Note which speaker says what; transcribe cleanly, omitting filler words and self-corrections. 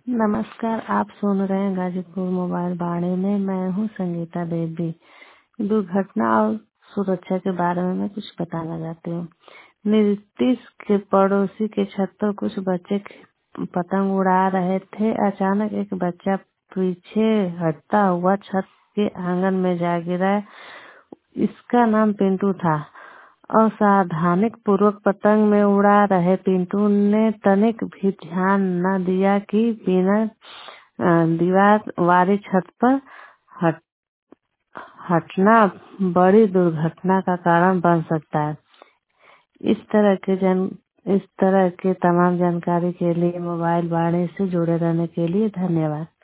Speaker 1: नमस्कार, आप सुन रहे हैं गाजीपुर मोबाइल बाड़े में। मैं हूं संगीता देवी। दुर्घटना और सुरक्षा के बारे में मैं कुछ बताना चाहती हूँ। नीतीश के पड़ोसी के छत पर कुछ बच्चे पतंग उड़ा रहे थे। अचानक एक बच्चा पीछे हटता हुआ छत के आंगन में जा गिरा। इसका नाम पिंटू था। असावधानी पूर्वक पतंग में उड़ा रहे पिंटू ने तनिक भी ध्यान न दिया कि बिना दीवार वाली छत पर हटना बड़ी दुर्घटना का कारण बन सकता है। इस तरह के तमाम जानकारी के लिए मोबाइल बाड़े से जुड़े रहने के लिए धन्यवाद।